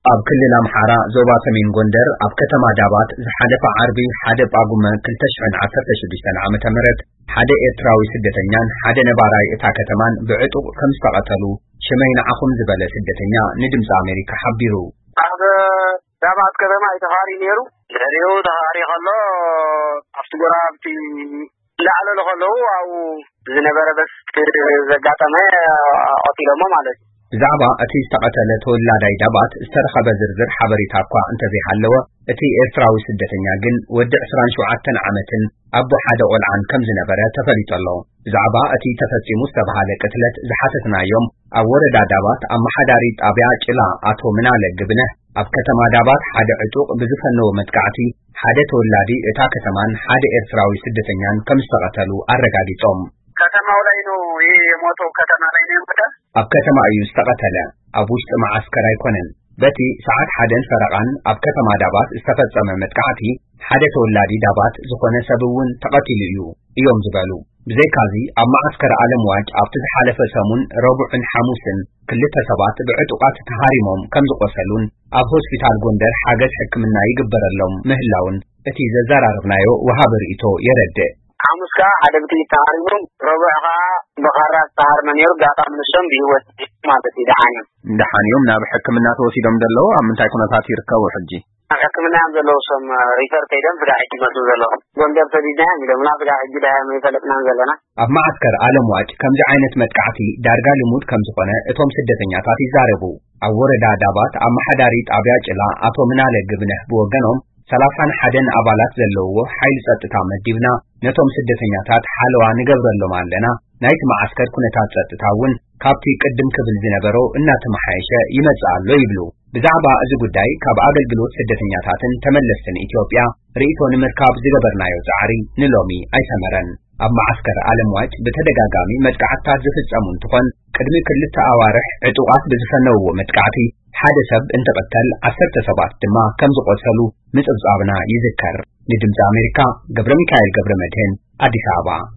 ኣብ ክልል ኣምሓራ ዞባ ሰሜን ጎንደር ኣብ ከተማ ዳባት ዝሓለፈ ዓርቢ ሓደ ጳጉመ 2016 ዓመተ ምህረት ሓደ ኤርትራዊ ስደተኛን ሓደ ነባራይ እታ ከተማን ብዕጡቕ ከም ዝተቐተሉ ሽመይ ንዓኹም ዝበለ ስደተኛ ንድምፂ አሜሪካ ሓቢሩ። ኣብ ዳባት ከተማ ይተኻሪ ነይሩ ለሪው ተኻሪ ከሎ ኣብቲ ጎራብቲ ላዕለሉ ከለዉ ኣብ ዝነበረ በስ ዘጋጠመ ቀቲሎሞ ማለት እዩ። ብዛዕባ እቲ ዝተቐተለ ተወላዳይ ዳባት ዝተረኸበ ዝርዝር ሓበሬታ እኳ እንተዘይሃለወ እቲ ኤርትራዊ ስደተኛ ግን ወዲ 27 ዓመትን ኣቦ ሓደ ቆልዓን ከም ዝነበረ ተፈሊጡ ኣሎ። ብዛዕባ እቲ ተፈጺሙ ዝተባሃለ ቅትለት ዝሓተትናዮም ኣብ ወረዳ ዳባት ኣመሓዳሪ ጣብያ ጭላ ኣቶ ምናለ ግብነህ ኣብ ከተማ ዳባት ሓደ ዕጡቕ ብዝፈነወ መጥቃዕቲ ሓደ ተወላዲ እታ ከተማን ሓደ ኤርትራዊ ስደተኛን ከም ዝተቐተሉ ኣረጋጊጾም። ከተማው ላይ ነው ይሄ የሞተው ከተማ ላይ ነው የሞተው ኣብ ከተማ እዩ ዝተቐተለ ኣብ ውሽጢ ማዓስከር ኣይኮነን። በቲ ሰዓት 1 ፈረቓን ኣብ ከተማ ዳባት ዝተፈጸመ መጥቃዕቲ ሓደ ተወላዲ ዳባት ዝኾነ ሰብ እውን ተቐቲሉ እዩ እዮም ዝበሉ። ብዘይካዚ ኣብ ማዓስከር ዓለም ዋጅ ኣብቲ ዝሓለፈ ሰሙን ረቡዕን ሓሙስን ክልተ ሰባት ብዕጡቃት ተሃሪሞም ከም ዝቆሰሉን ኣብ ሆስፒታል ጎንደር ሓገዝ ሕክምና ይግበረሎም ምህላውን እቲ ዘዘራርብናዮ ወሃብ ርእይቶ የረድእ። ሐሙስካ ሓደ ብቲ ተሃሪሞም ረቡዕኻ በኻራት ተሃርመ ነይሩ ጋጣም ንሶም ብህይወት ማለት ደሓንዮም ናብ ሕክምና ተወሲዶም ዘለዉ ኣብ ምንታይ ኩነታት ይርከቡ ሕጂ? ኣብ ሕክምና ዘለዉ ሶም ሪፈር ከይዶም ስጋ ሕጂ መፁ ዘለዉ ጎንደር ሰዲድና ኢሎም ናብ ስጋ ሕጂ ዳያም ይፈለጥና ዘለና። ኣብ ማዓስከር ዓለም ዋጭ ከምዚ ዓይነት መጥቃዕቲ ዳርጋ ልሙድ ከም ዝኾነ እቶም ስደተኛታት ይዛረቡ። ኣብ ወረዳ ዳባት ኣመሓዳሪ ጣብያ ጭላ ኣቶ ምናለ ግብነህ ብወገኖም 31 ኣባላት ዘለውዎ ሓይሊ ጸጥታ መዲብና ነቶም ስደተኛታት ሓለዋ ንገብረሎም ኣለና ናይቲ ማዓስከር ኩነታት ጸጥታ እውን ካብቲ ቅድም ክብል ዝነበሮ እናተመሓየሸ ይመጽእ ኣሎ ይብሉ። ብዛዕባ እዚ ጉዳይ ካብ ኣገልግሎት ስደተኛታትን ተመለስትን ኢትዮጵያ ርእይቶ ንምርካብ ዝገበርናዮ ጻዕሪ ንሎሚ ኣይሰመረን። ኣብ ማዓስከር ዓለም ዋጭ በተደጋጋሚ መጥቃዕትታት ዝፍጸሙ እንትኾን ቅድሚ 2 ኣዋርሕ ዕጡቃት ብዝፈነውዎ መጥቃዕቲ ሓደ ሰብ እንተቐተል 10 ሰባት ድማ ከም ዝቆሰሉ ምጽብጻብና ይዝከር። ንድምፂ አሜሪካ ገብረ ሚካኤል ገብረ መድህን አዲስ አበባ